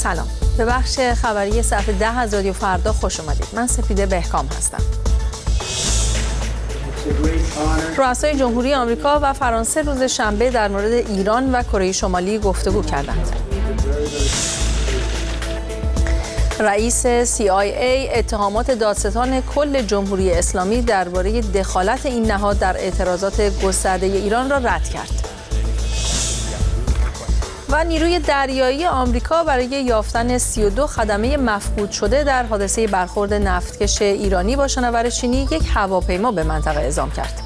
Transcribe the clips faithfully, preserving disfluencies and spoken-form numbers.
سلام، به بخش خبری صفحه ده از رادیو فردا خوش اومدید. من سپیده بهکام هستم. رؤسای جمهوری آمریکا و فرانسه روز شنبه در مورد ایران و کره شمالی گفتگو کردند. رئیس سی آی ای اتهامات دادستان کل جمهوری اسلامی درباره دخالت این نهاد در اعتراضات گسترده ایران را رد کرد. و نیروی دریایی آمریکا برای یافتن سی و دو خدمه مفقود شده در حادثه برخورد نفتکش ایرانی با شناور چینی یک هواپیما به منطقه اعزام کرد.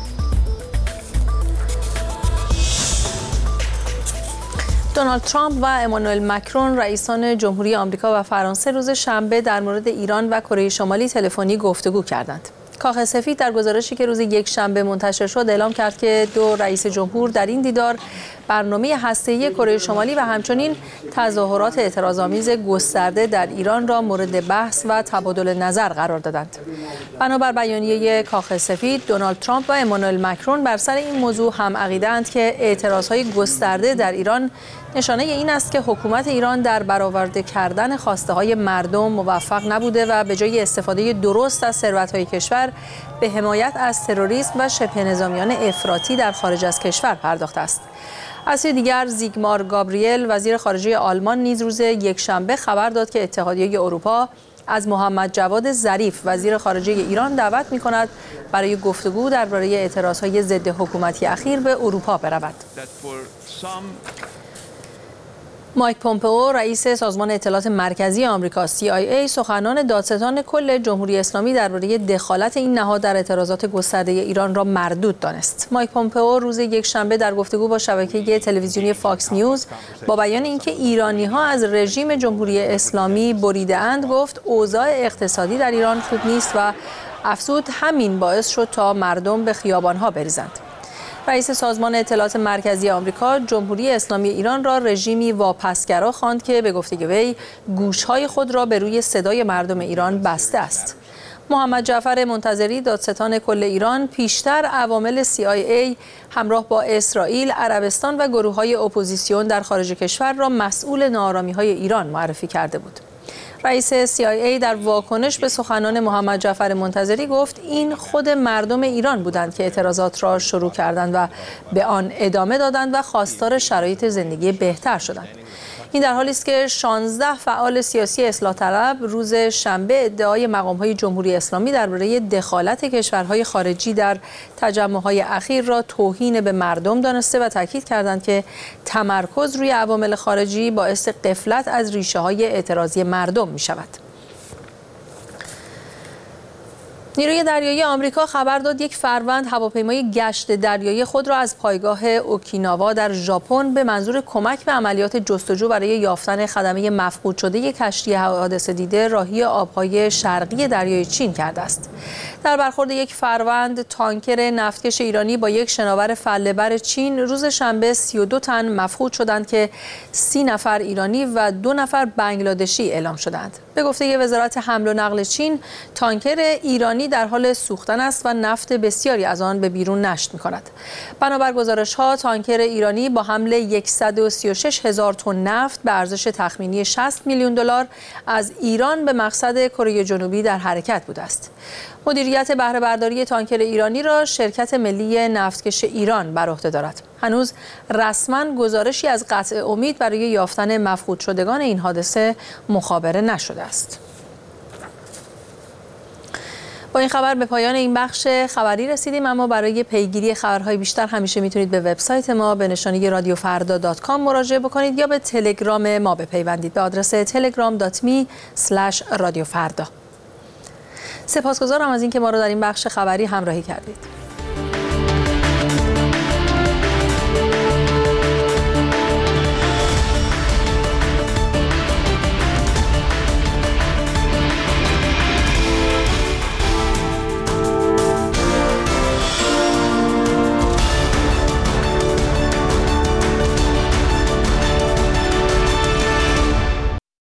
دونالد ترامپ و امانوئل مکرون رئیسان جمهوری آمریکا و فرانسه روز شنبه در مورد ایران و کره شمالی تلفنی گفتگو کردند. کاخ سفید در گزارشی که روز یک شنبه منتشر شد اعلام کرد که دو رئیس جمهور در این دیدار برنامه هسته‌ای کره شمالی و همچنین تظاهرات اعتراض‌آمیز گسترده در ایران را مورد بحث و تبادل نظر قرار دادند. بنابر بیانیه کاخ سفید، دونالد ترامپ و امانوئل مکرون بر سر این موضوع هم عقیده‌اند که اعتراض‌های گسترده در ایران نشانه این است که حکومت ایران در برآورده کردن خواسته‌های مردم موفق نبوده و به جای استفاده درست از ثروت‌های کشور به حمایت از تروریسم و شبه نظامیان افراطی در خارج از کشور پرداخته است. از سوی دیگر زیگمار گابریل وزیر خارجه آلمان نیز روز یکشنبه خبر داد که اتحادیه اروپا از محمد جواد ظریف وزیر خارجه ایران دعوت می‌کند برای گفتگو درباره اعتراض‌های ضد حکومتی اخیر به اروپا برود. مایک پومپئو رئیس سازمان اطلاعات مرکزی آمریکا سی آی ای سخنان دادستان کل جمهوری اسلامی درباره دخالت این نهاد در اعتراضات گسترده ایران را مردود دانست. مایک پومپئو روز یکشنبه در گفتگو با شبکه تلویزیونی فاکس نیوز با بیان اینکه ایرانی‌ها از رژیم جمهوری اسلامی بریده‌اند گفت اوضاع اقتصادی در ایران خوب نیست و افزود همین باعث شد تا مردم به خیابان‌ها بریزند. رئیس سازمان اطلاعات مرکزی آمریکا جمهوری اسلامی ایران را رژیمی واپسگرا خواند که به گفته وی گوش‌های خود را به روی صدای مردم ایران بسته است. محمد جعفر منتظری دادستان کل ایران پیشتر عوامل سی آی ای همراه با اسرائیل، عربستان و گروه‌های اپوزیسیون در خارج کشور را مسئول ناآرامی‌های ایران معرفی کرده بود. رئیس سی آی ای در واکنش به سخنان محمد جعفر منتظری گفت این خود مردم ایران بودند که اعتراضات را شروع کردند و به آن ادامه دادند و خواستار شرایط زندگی بهتر شدند. این در حالی است که شانزده فعال سیاسی اصلاح طلب روز شنبه ادعای مقام‌های جمهوری اسلامی درباره دخالت کشورهای خارجی در تجمع‌های اخیر را توهین به مردم دانسته و تاکید کردند که تمرکز روی عوامل خارجی باعث غفلت از ریشه‌های اعتراضی مردم می‌شود. نیروی دریایی آمریکا خبر داد یک فروند هواپیمای گشت دریایی خود را از پایگاه اوکیناوا در ژاپن به منظور کمک به عملیات جستجو برای یافتن خدمه مفقود شده کشتی حادثه دیده راهی آبهای شرقی دریای چین کرده است. در برخورد یک فروند تانکر نفتکش ایرانی با یک شناور فله‌بر چین روز شنبه سی و دو تن مفقود شدند که سی نفر ایرانی و دو نفر بنگلادشی اعلام شدند. به گفته وزارت حمل و نقل چین، تانکر ایرانی در حال سوختن است و نفت بسیاری از آن به بیرون نشت می‌کند. بنابر گزارش‌ها تانکر ایرانی با حمل صد و سی و شش هزار تن نفت به ارزش تخمینی شصت میلیون دلار از ایران به مقصد کره جنوبی در حرکت بوده است. مدیریت بهره برداری تانکر ایرانی را شرکت ملی نفتکش ایران بر عهده دارد. هنوز رسما گزارشی از قطع امید برای یافتن مفقود شدگان این حادثه مخابره نشده است. با این خبر به پایان این بخش خبری رسیدیم، اما برای پیگیری خبرهای بیشتر همیشه میتونید به وبسایت ما به نشانی رادیو فردا دات کام مراجعه بکنید یا به تلگرام ما بپیوندید به آدرس تلگرام دات می اسلش رادیو فردا. سپاسگزارم از اینکه ما را در این بخش خبری همراهی کردید.